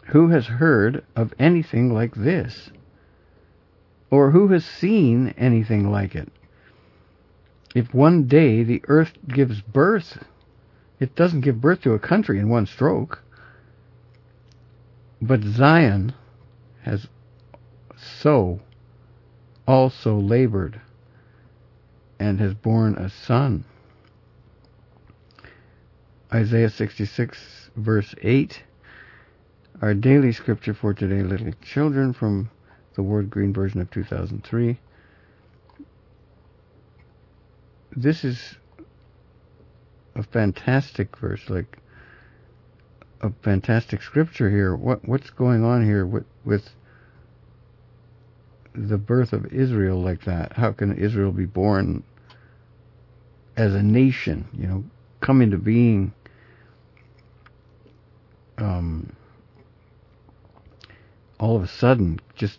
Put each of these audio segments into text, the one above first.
Who has heard of anything like this? Or who has seen anything like it? If one day the earth gives birth, it doesn't give birth to a country in one stroke. But Zion has so also labored and has borne a son. Isaiah 66, verse 8. Our daily scripture for today, little children, from the Word Green version of 2003. This is a fantastic verse, like a fantastic scripture here. What's going on here with the birth of Israel like that? How can Israel be born as a nation, come into being all of a sudden, just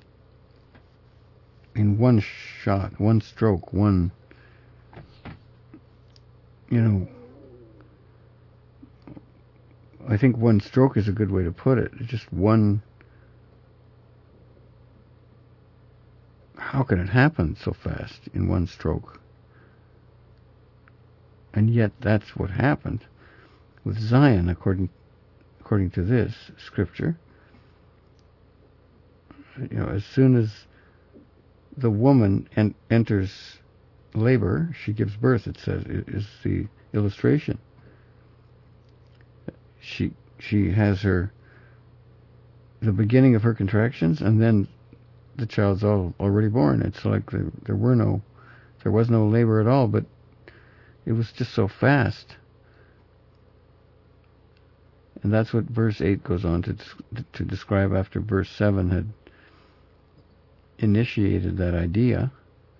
in one shot, one stroke, I think one stroke is a good way to put it. Just one. How can it happen so fast in one stroke? And yet that's what happened with Zion, according to this scripture. As soon as the woman enters labor, she gives birth, it says, is the illustration. She has the beginning of her contractions, and then the child's already born. It's like there was no labor at all, but it was just so fast. And that's what verse 8 goes on to describe after verse 7 had initiated that idea.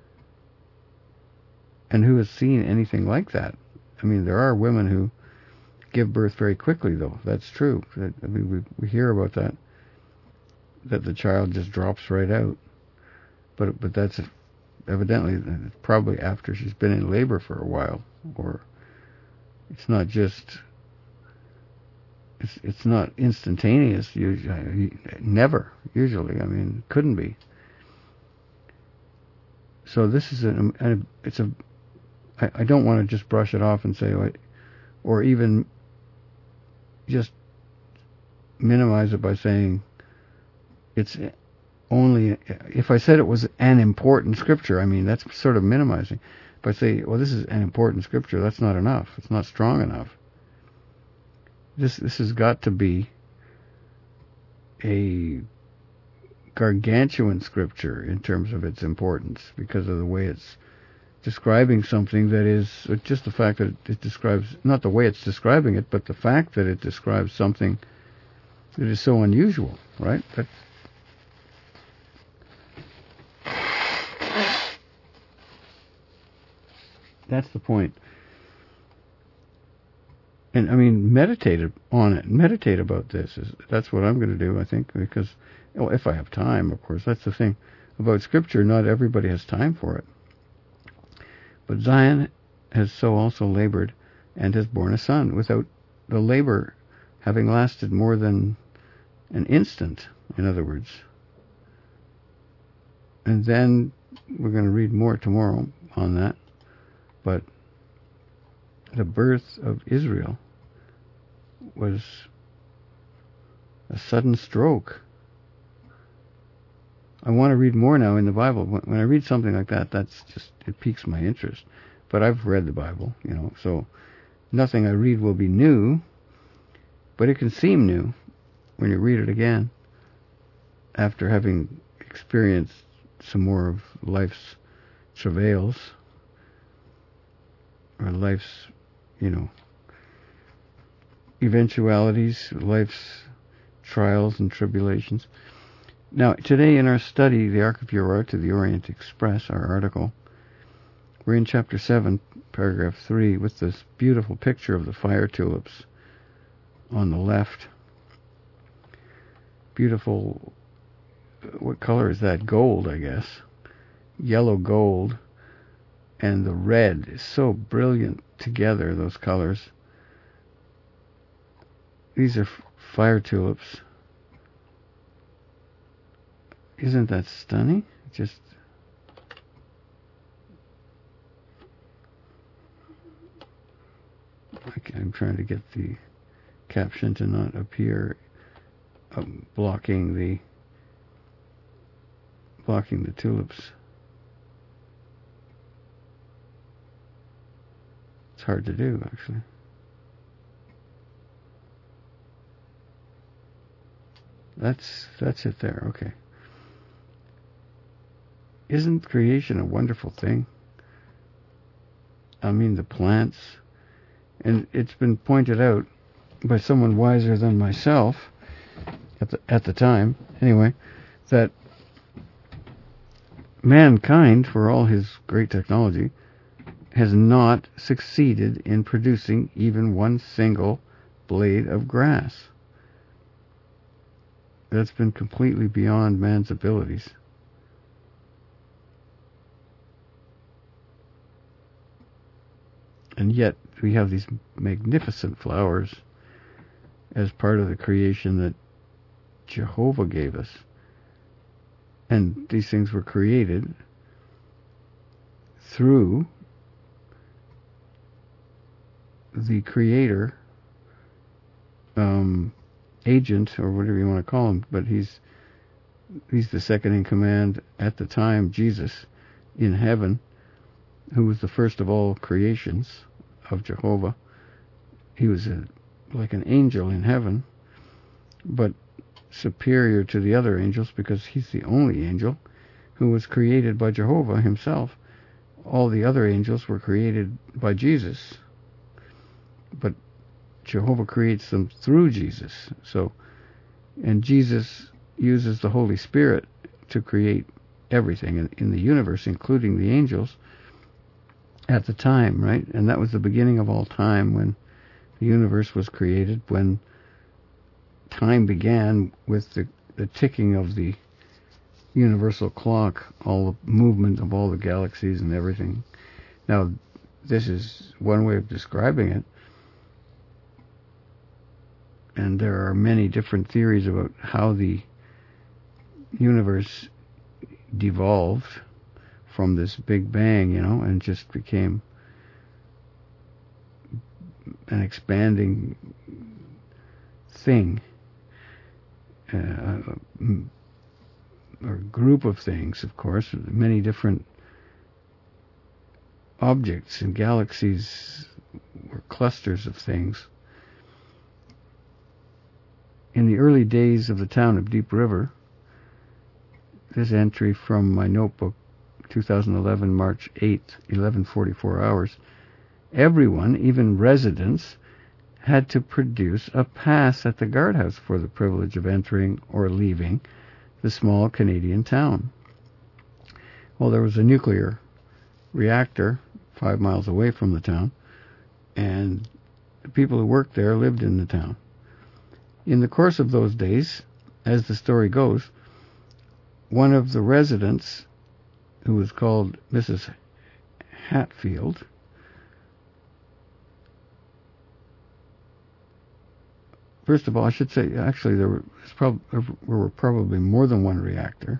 And who has seen anything like that? I mean, there are women who give birth very quickly, though. That's true. I mean, we hear about that the child just drops right out. But that's evidently probably after she's been in labor for a while, or it's not just. It's not instantaneous. Never. Usually, I mean, couldn't be. So this is I don't want to just brush it off and say, or even just minimize it by saying it's only, if I said it was an important scripture, I mean, that's sort of minimizing. If I say, well, this is an important scripture, that's not enough. It's not strong enough. This has got to be a gargantuan scripture in terms of its importance, because of the way it's describing something that is just the fact that it describes, not the way it's describing it, but the fact that it describes something that is so unusual, right? That's the point. And I mean, meditate on it. Meditate about this. That's what I'm going to do, I think, because, well, if I have time, of course. That's the thing about Scripture. Not everybody has time for it. But Zion has so also labored and has borne a son, without the labor having lasted more than an instant, in other words. And then we're going to read more tomorrow on that. But the birth of Israel was a sudden stroke. I want to read more now in the Bible. When I read something like that, that's just, it piques my interest. But I've read the Bible, so nothing I read will be new, but it can seem new when you read it again after having experienced some more of life's travails, or life's, eventualities, life's trials and tribulations. Now, today in our study, The Ark of Urartu to the Orient Express, our article, we're in chapter 7, paragraph 3, with this beautiful picture of the fire tulips on the left. Beautiful, what color is that? Gold, I guess. Yellow gold. And the red is so brilliant together, those colors. These are fire tulips. Isn't that stunning? Just I'm trying to get the caption to not appear, blocking the tulips. It's hard to do, actually. That's it there. Okay. Isn't creation a wonderful thing? I mean, the plants, and it's been pointed out by someone wiser than myself at the time, anyway, that mankind, for all his great technology, has not succeeded in producing even one single blade of grass. That's been completely beyond man's abilities. And yet we have these magnificent flowers as part of the creation that Jehovah gave us. And these things were created through the creator, agent, or whatever you want to call him, but he's the second in command at the time, Jesus, in heaven, who was the first of all creations of Jehovah. He was like an angel in heaven, but superior to the other angels because he's the only angel who was created by Jehovah himself. All the other angels were created by Jesus, but Jehovah creates them through Jesus. So, and Jesus uses the Holy Spirit to create everything in the universe, including the angels, at the time, right? And that was the beginning of all time, when the universe was created, when time began with the ticking of the universal clock, all the movement of all the galaxies and everything. Now, this is one way of describing it, and there are many different theories about how the universe devolved from this Big Bang, and just became an expanding thing, or group of things, of course, many different objects and galaxies were clusters of things. In the early days of the town of Deep River, this entry from my notebook, 2011, March 8th, 11:44 hours, everyone, even residents, had to produce a pass at the guardhouse for the privilege of entering or leaving the small Canadian town. Well, there was a nuclear reactor 5 miles away from the town, and the people who worked there lived in the town. In the course of those days, as the story goes, one of the residents, who was called Mrs. Hatfield, first of all, I should say, actually, there were probably more than one reactor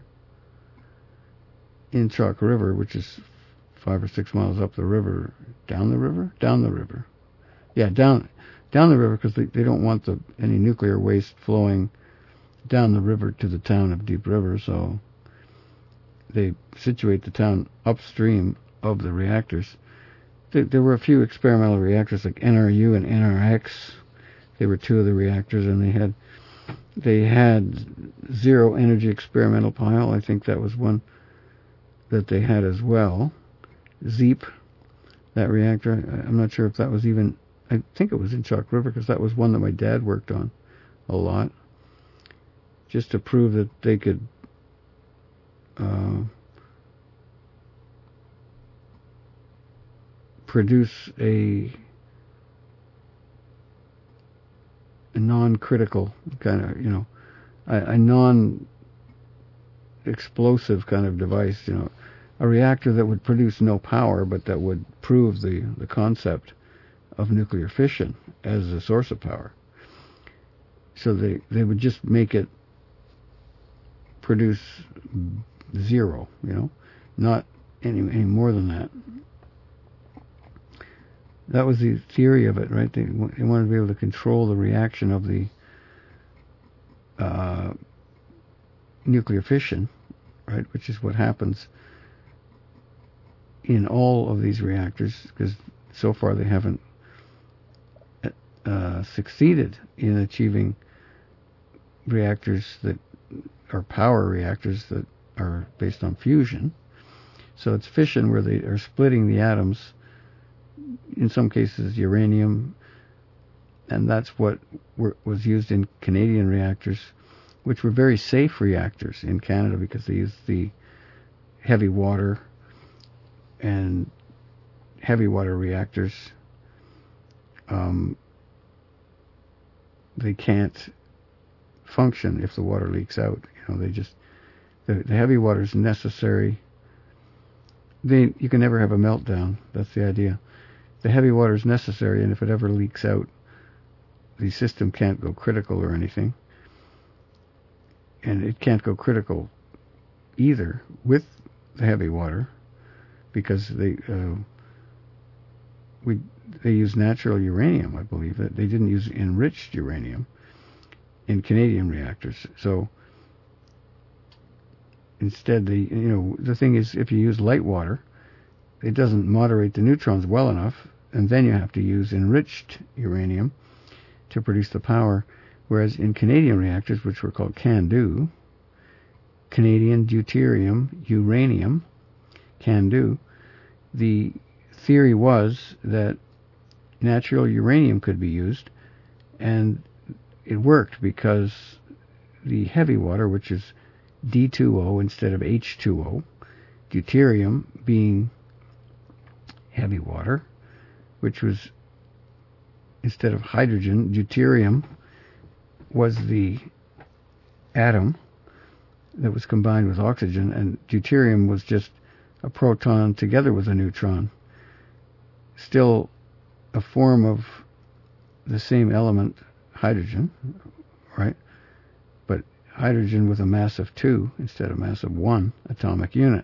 in Chalk River, which is 5 or 6 miles up the river. Down the river? Down the river. Yeah, down the river, because they don't want any nuclear waste flowing down the river to the town of Deep River, so they situate the town upstream of the reactors. There were a few experimental reactors like NRU and NRX. They were two of the reactors, and they had zero energy experimental pile. I think that was one that they had as well. ZEEP, that reactor. I'm not sure if that was even, I think it was in Chalk River, because that was one that my dad worked on a lot, just to prove that they could produce a non-critical kind of, a non-explosive kind of device, a reactor that would produce no power, but that would prove the concept of nuclear fission as a source of power. So they would just make it produce zero, not any more than that. That was the theory of it, right? They wanted to be able to control the reaction of the nuclear fission, right? Which is what happens in all of these reactors, because so far they haven't succeeded in achieving reactors that are power reactors that are based on fusion. So it's fission where they are splitting the atoms, in some cases uranium, and that's what was used in Canadian reactors, which were very safe reactors in Canada because they used the heavy water, and heavy water reactors, they can't function if the water leaks out. The heavy water is necessary. You can never have a meltdown. That's the idea. The heavy water is necessary, and if it ever leaks out, the system can't go critical or anything. And it can't go critical either with the heavy water, because they use natural uranium, I believe. They didn't use enriched uranium in Canadian reactors. So instead, the thing is, if you use light water, it doesn't moderate the neutrons well enough, and then you have to use enriched uranium to produce the power. Whereas in Canadian reactors, which were called CANDU, Canadian Deuterium Uranium, CANDU, the theory was that natural uranium could be used, and it worked because the heavy water, which is D2O instead of H2O, deuterium being heavy water, which was, instead of hydrogen, deuterium was the atom that was combined with oxygen, and deuterium was just a proton together with a neutron. Still a form of the same element, hydrogen, right? But hydrogen with a mass of 2 instead of mass of 1 atomic unit.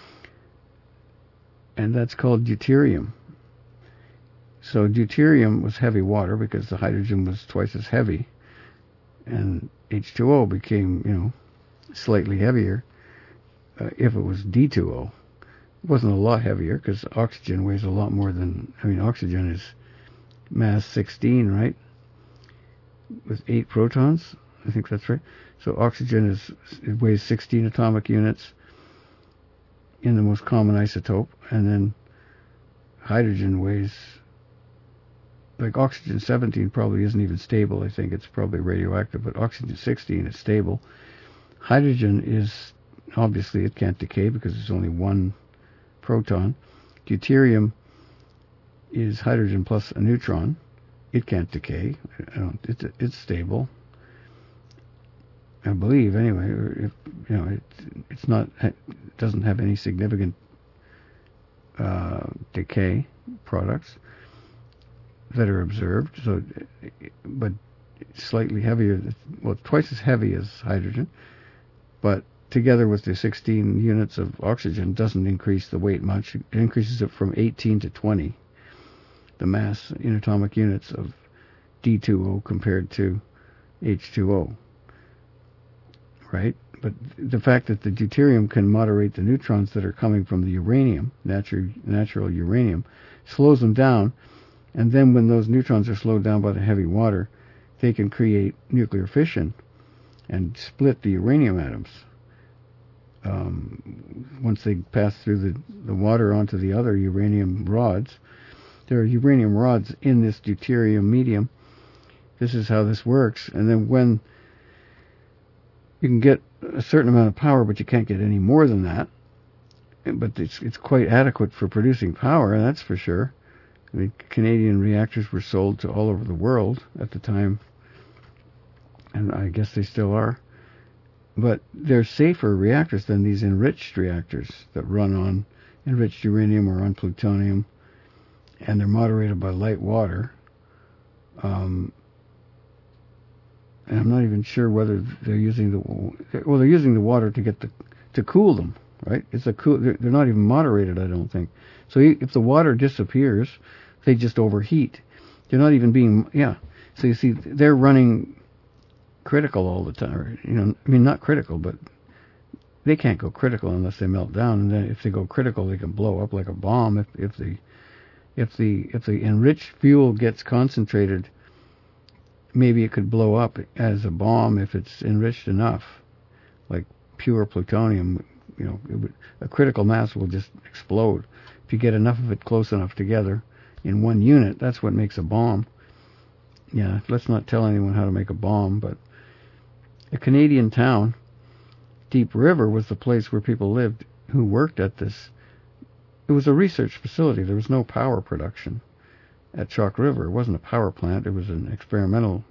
And that's called deuterium. So deuterium was heavy water because the hydrogen was twice as heavy, and H2O became, slightly heavier if it was D2O. It wasn't a lot heavier because oxygen weighs a lot more than, oxygen is mass 16, right? With 8 protons. I think that's right. So oxygen it weighs 16 atomic units in the most common isotope, and then hydrogen weighs, like oxygen 17 probably isn't even stable. I think it's probably radioactive, but oxygen 16 is stable. Hydrogen is, obviously it can't decay because it's only 1 proton. Deuterium is hydrogen plus a neutron. It can't decay. It's stable, I believe, anyway. It's not. It doesn't have any significant decay products that are observed. So, but it's slightly heavier. Well, twice as heavy as hydrogen, but together with the 16 units of oxygen doesn't increase the weight much. It increases it from 18 to 20, the mass in atomic units of D2O compared to H2O, right? But the fact that the deuterium can moderate the neutrons that are coming from the uranium, natural uranium, slows them down, and then when those neutrons are slowed down by the heavy water, they can create nuclear fission and split the uranium atoms. Once they pass through the water onto the other uranium rods, there are uranium rods in this deuterium medium. This is how this works. And then when you can get a certain amount of power, but you can't get any more than that, but it's quite adequate for producing power, that's for sure. Canadian reactors were sold to all over the world at the time, and I guess they still are. But they're safer reactors than these enriched reactors that run on enriched uranium or on plutonium, and they're moderated by light water. And I'm not even sure whether they're using they're using the water to cool them, right? They're not even moderated, I don't think. So if the water disappears, they just overheat. They're not even being, So you see, they're running critical all the time. I mean, not critical, but they can't go critical unless they melt down. And then if they go critical, they can blow up like a bomb. If the enriched fuel gets concentrated, maybe it could blow up as a bomb if it's enriched enough, like pure plutonium. A critical mass will just explode. If you get enough of it close enough together in one unit, that's what makes a bomb. Yeah, let's not tell anyone how to make a bomb, but a Canadian town, Deep River, was the place where people lived who worked at this. It was a research facility. There was no power production at Chalk River. It wasn't a power plant. It was an experimental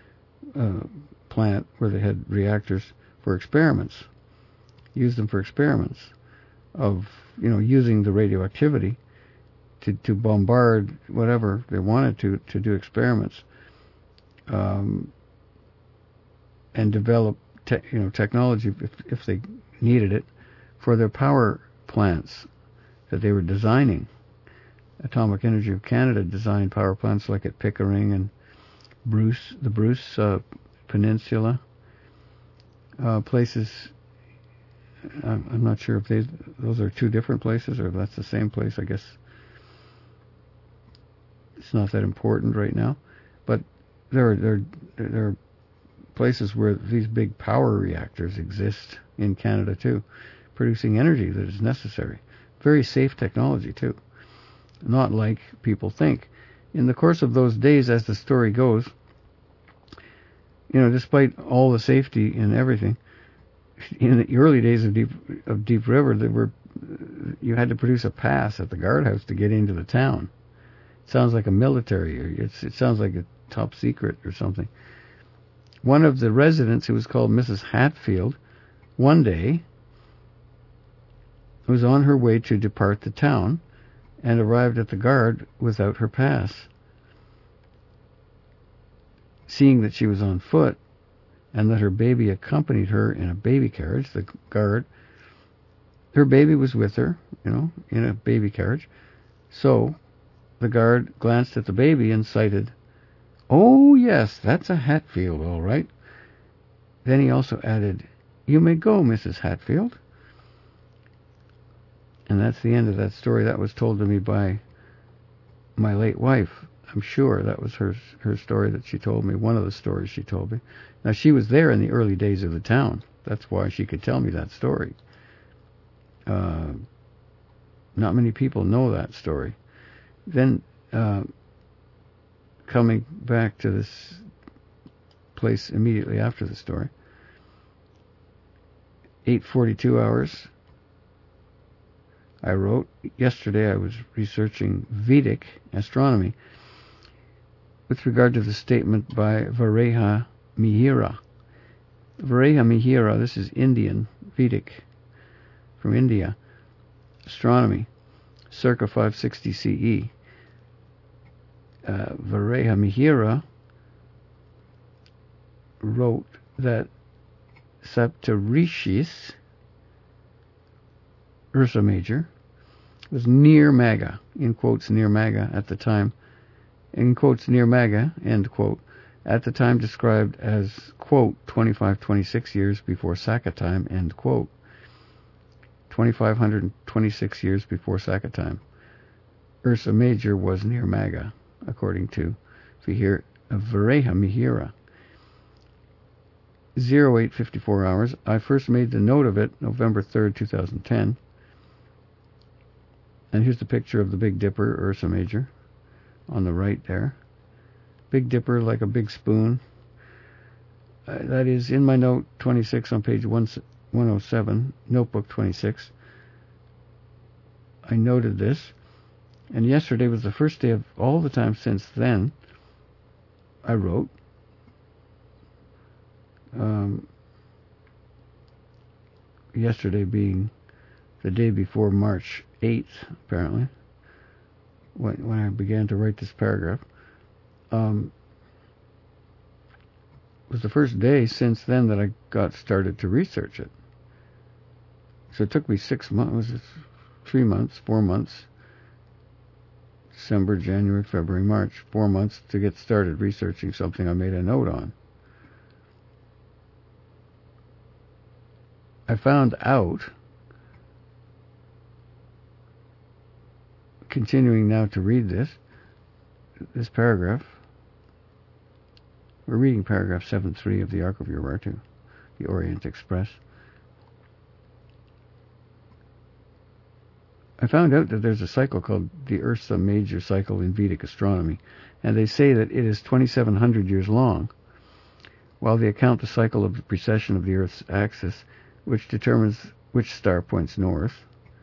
plant where they had reactors for experiments. Used them for experiments of, using the radioactivity to bombard whatever they wanted to do experiments, and develop technology if they needed it for their power plants that they were designing. Atomic Energy of Canada designed power plants like at Pickering and the Bruce Peninsula, places. I'm not sure if those are two different places or if that's the same place. I guess it's not that important right now, but there are places where these big power reactors exist in Canada too, producing energy that is necessary. Very safe technology too, not like people think. In the course of those days, as the story goes, despite all the safety and everything, in the early days of Deep River, you had to produce a pass at the guardhouse to get into the town. It sounds like a military. It sounds like a top secret or something. One of the residents, who was called Mrs. Hatfield, one day was on her way to depart the town and arrived at the guard without her pass. Seeing that she was on foot and that her baby accompanied her in a baby carriage, her baby was with her, in a baby carriage. So the guard glanced at the baby and cited, "Oh, yes, that's a Hatfield, all right." Then he also added, "You may go, Mrs. Hatfield." And that's the end of that story. That was told to me by my late wife. I'm sure that was her story that she told me, one of the stories she told me. Now, she was there in the early days of the town. That's why she could tell me that story. Not many people know that story. Then, coming back to this place immediately after the story, 8:42 hours, I wrote. Yesterday I was researching Vedic astronomy with regard to the statement by Varaha Mihira. Varaha Mihira, this is Indian, Vedic, from India, astronomy, circa 560 CE. Varaha Mihira wrote that Saptarishis, Ursa Major, was near Maga, in quotes near Maga at the time, in quotes near Maga, end quote, at the time described as, quote, 2526 years before Saka time, end quote. 2526 years before Saka time. Ursa Major was near Maga, according to Varaha Mihira. 08:54 hours. I first made the note of it November 3rd, 2010. And here's the picture of the Big Dipper, Ursa Major, on the right there. Big Dipper like a big spoon. That is in my note 26 on page 107, notebook 26. I noted this. And yesterday was the first day of all the time since then I wrote. Yesterday being the day before March 8th, apparently, when I began to write this paragraph. was the first day since then that I got started to research it. So it took me 6 months, was it 3 months, 4 months, December, January, February, March, 4 months to get started researching something I made a note on. I found out, continuing now to read this paragraph, we're reading paragraph 7.3 of the Ark of Urartu, the Orient Express. I found out that there's a cycle called the Ursa Major cycle in Vedic astronomy, and they say that it is 2,700 years long, while they account the cycle of the precession of the Earth's axis, which determines which star points north.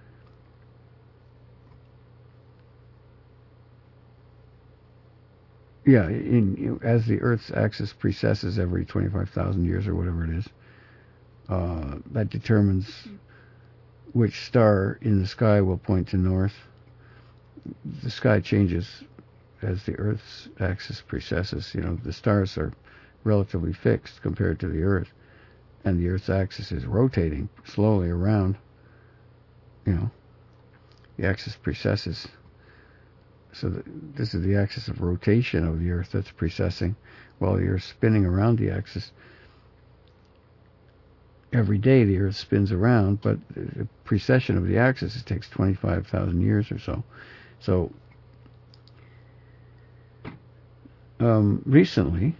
Yeah, as the Earth's axis precesses every 25,000 years or whatever it is, that determines which star in the sky will point to north. The sky changes as the Earth's axis precesses. The stars are relatively fixed compared to the Earth, and the Earth's axis is rotating slowly around. The axis precesses. So this is the axis of rotation of the Earth that's precessing, while the Earth's spinning around the axis. Every day the Earth spins around, but the precession of the axis, it takes 25,000 years or so. So recently,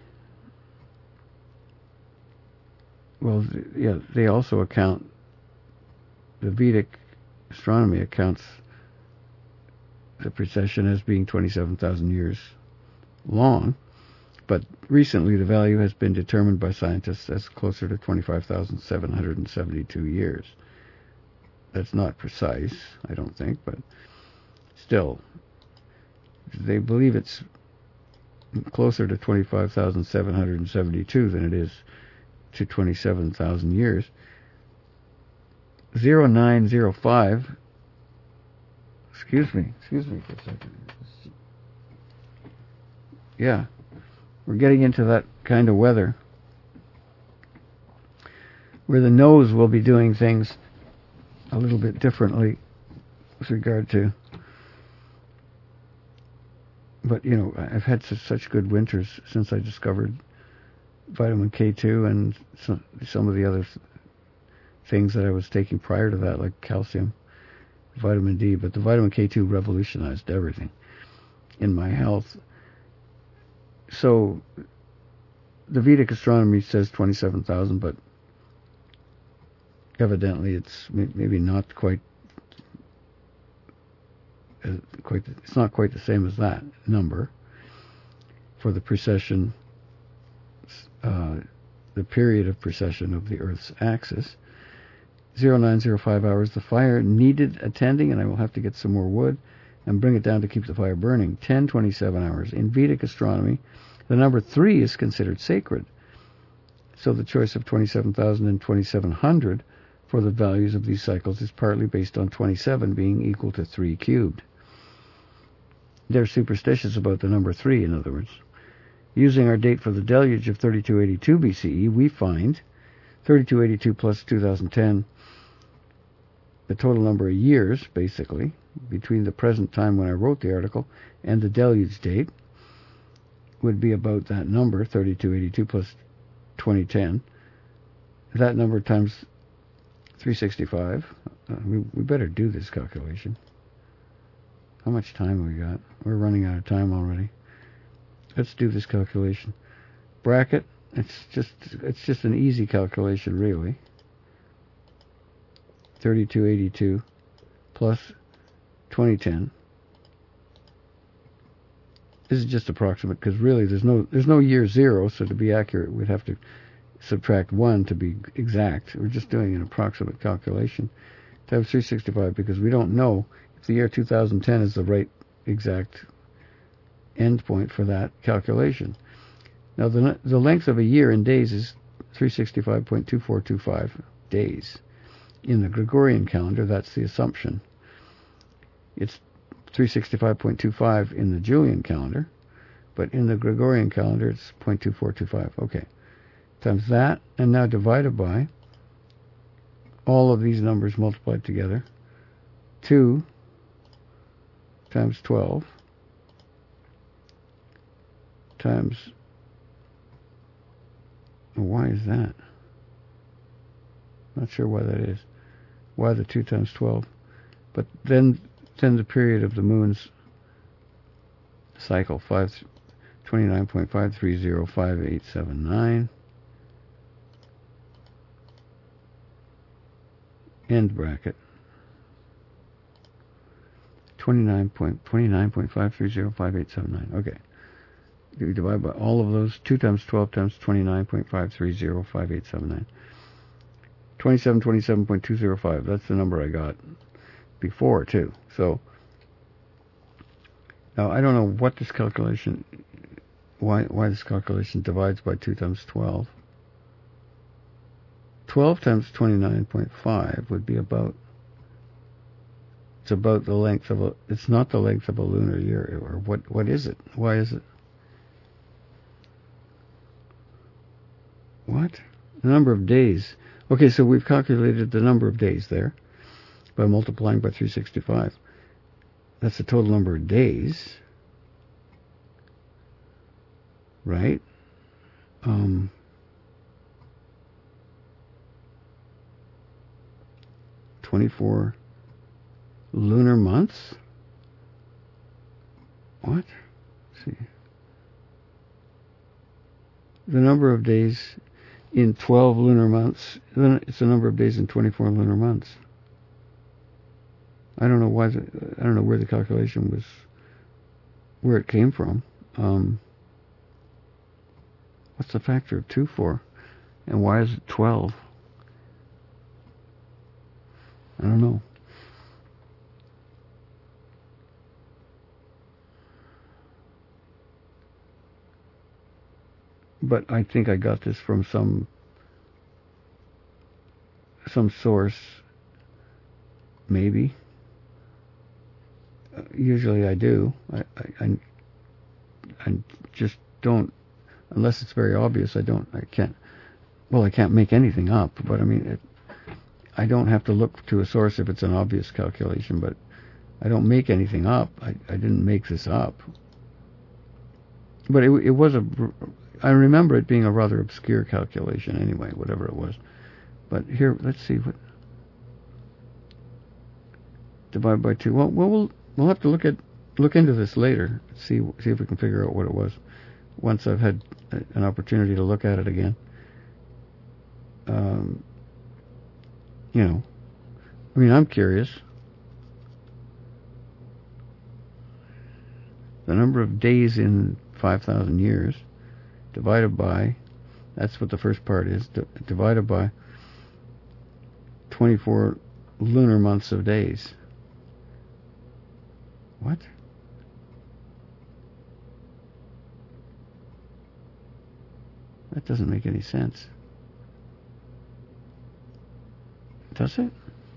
they also account, the Vedic astronomy accounts the precession as being 27,000 years long, but recently the value has been determined by scientists as closer to 25,772 years. That's not precise, I don't think, but still, they believe it's closer to 25,772 than it is to 27,000 years. 0905, excuse me for a second. Yeah, we're getting into that kind of weather where the nose will be doing things a little bit differently with regard to, but I've had such good winters since I discovered vitamin K2 and some of the other things that I was taking prior to that, like calcium, vitamin D, but the vitamin K2 revolutionized everything in my health. So the Vedic astronomy says 27,000, but evidently it's maybe not quite it's not quite the same as that number for the precession, the period of precession of the Earth's axis. 0905 hours, the fire needed attending, and I will have to get some more wood and bring it down to keep the fire burning. 1027 hours. In Vedic astronomy, the number 3 is considered sacred. So the choice of 27,000 and 2,700 for the values of these cycles is partly based on 27 being equal to 3 cubed. They're superstitious about the number 3, in other words. Using our date for the deluge of 3282 BCE, we find 3282 plus 2010, the total number of years, basically, between the present time when I wrote the article and the deluge date, would be about that number, 3282 plus 2010. That number times 365. We better do this calculation. How much time have we got? We're running out of time already. Let's do this calculation. Bracket. It's just an easy calculation, really. 3282 plus 2010. This is just approximate because really there's no year 0, so to be accurate we'd have to subtract 1 to be exact. We're just doing an approximate calculation times 365 because we don't know if the year 2010 is the right exact end point for that calculation. Now the length of a year in days is 365.2425 days. In the Gregorian calendar, that's the assumption. It's 365.25 in the Julian calendar, but in the Gregorian calendar, it's 0.2425. Okay. times that, and now divided by all of these numbers multiplied together. 2 times 12 times, why is that? Not sure why that is. Why the 2 times 12? But then the period of the moon's cycle, 29.5305879. End bracket. 29.5305879. Okay. You divide by all of those. 2 times 12 times 29.5305879. 2727.205. That's the number I got before, too. So, now I don't know what this calculation, why this calculation divides by 2 times 12. 12 times 29.5 would be about, it's about the length of a, it's not the length of a lunar year, or what is it? Why is it? What? The number of days. Okay, so we've calculated the number of days there by multiplying by 365. That's the total number of days, right? 24 lunar months? What? Let's see. The number of days in 12 lunar months, it's the number of days in 24 lunar months. I don't know why, I don't know where the calculation was, where it came from. What's the factor of 2 for? And why is it 12? I don't know. But I think I got this from some source, maybe. Usually I do. I just don't, unless it's very obvious. I can't make anything up. But I mean, I don't have to look to a source if it's an obvious calculation. But I don't make anything up. I didn't make this up. But it was I remember it being a rather obscure calculation anyway, whatever it was. But here, let's see what. Divide by 2. Well, we'll have to look into this later. See if we can figure out what it was once I've had an opportunity to look at it again. You know, I mean, I'm curious. The number of days in 5,000 years divided by, that's what the first part is, divided by 24 lunar months of days. What? That doesn't make any sense. Does it?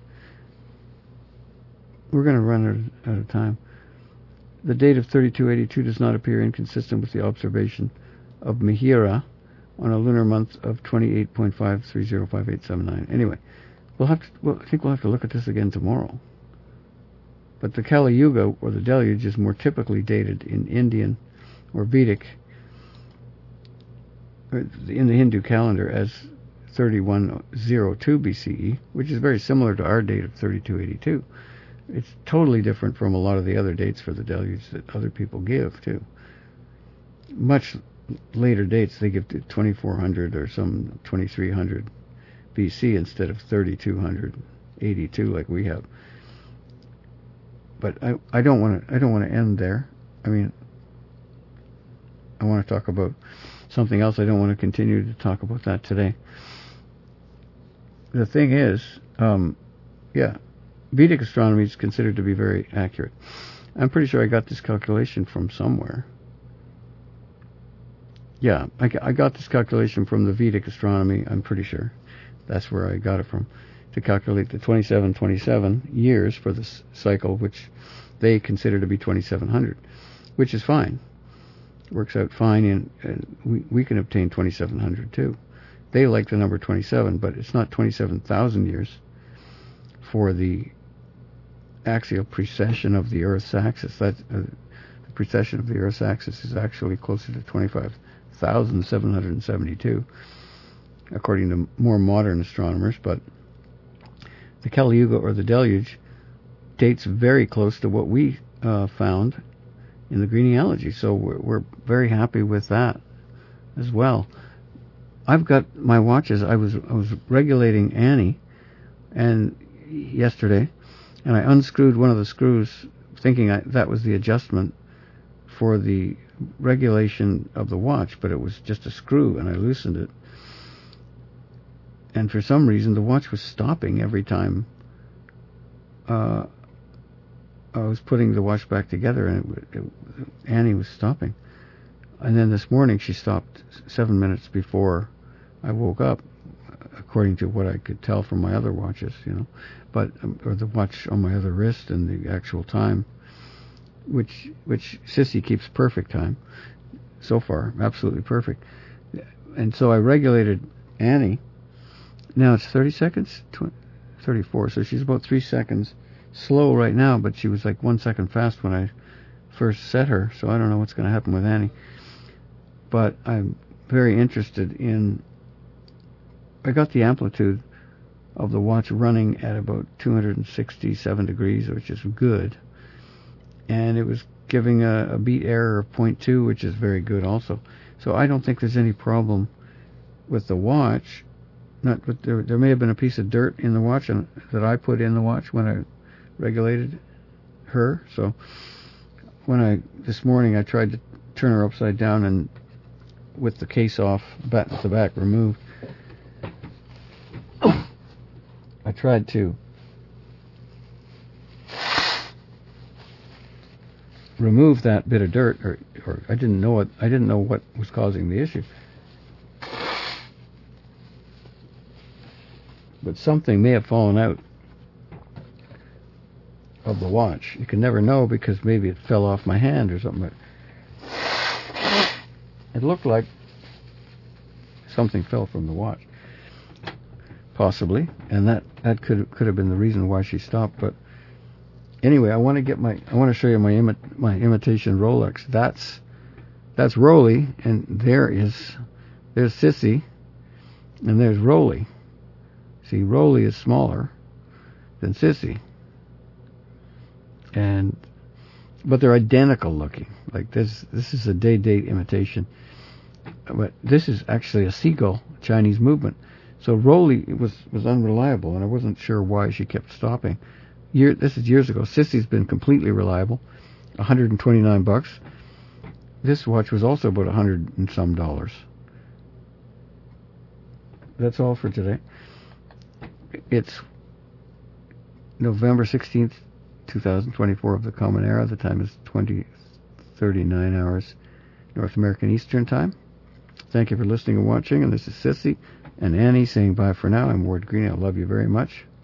We're going to run out of time. The date of 3282 does not appear inconsistent with the observation of Mihira on a lunar month of 28.5305879. Anyway, I think we'll have to look at this again tomorrow. But the Kali Yuga, or the deluge, is more typically dated in Indian or Vedic, or in the Hindu calendar, as 3102 BCE, which is very similar to our date of 3282. It's totally different from a lot of the other dates for the deluge that other people give, too. Much later dates, they give to 2400 or some 2300 BC instead of 3282 like we have. But I don't want to end there. I mean, I want to talk about something else. I don't want to continue to talk about that today. The thing is, Vedic astronomy is considered to be very accurate. I'm pretty sure I got this calculation from somewhere. Yeah, I got this calculation from the Vedic astronomy, I'm pretty sure. That's where I got it from, to calculate the 2727 years for this cycle, which they consider to be 2700, which is fine. Works out fine, and we can obtain 2700 too. they like the number 27, but it's not 27,000 years for the axial precession of the Earth's axis. The precession of the Earth's axis is actually closer to 25,772, according to more modern astronomers. But the Kali Yuga, or the deluge, dates very close to what we found in the genealogy. So we're very happy with that as well. I've got my watches. I was regulating Annie yesterday, and I unscrewed one of the screws, thinking that was the adjustment for the regulation of the watch, but it was just a screw, and I loosened it. And for some reason, the watch was stopping every time I was putting the watch back together, and Annie was stopping. And then this morning, she stopped 7 minutes before I woke up, according to what I could tell from my other watches, but or the watch on my other wrist and the actual time, which Sissy keeps perfect time so far, absolutely perfect. And so I regulated Annie. Now it's 30 seconds, 34. So she's about 3 seconds slow right now, but she was like 1 second fast when I first set her. So I don't know what's going to happen with Annie. But I'm very interested in. I got the amplitude of the watch running at about 267 degrees, which is good. And it was giving a beat error of 0.2, which is very good also. So I don't think there's any problem with the watch. There may have been a piece of dirt in the watch that I put in the watch when I regulated her. So this morning I tried to turn her upside down, and with the case off, the back removed, I tried to remove that bit of dirt, or I didn't know what was causing the issue. But something may have fallen out of the watch. You can never know, because maybe it fell off my hand or something. It looked like something fell from the watch, possibly, and that could have been the reason why she stopped. But anyway, I want to show you my imitation Rolex. That's Roly, and there's Sissy, and there's Roly. See, Roly is smaller than Sissy, but they're identical looking. Like this is a day-date imitation, but this is actually a seagull Chinese movement. So Roly was unreliable, and I wasn't sure why she kept stopping. This is years ago. Sissy's been completely reliable, $129. This watch was also about $100 and some. That's all for today. It's November 16th, 2024 of the Common Era. The time is 20:39 hours North American Eastern Time. Thank you for listening and watching, and this is Sissy and Annie saying bye for now. I'm Ward Green. I love you very much.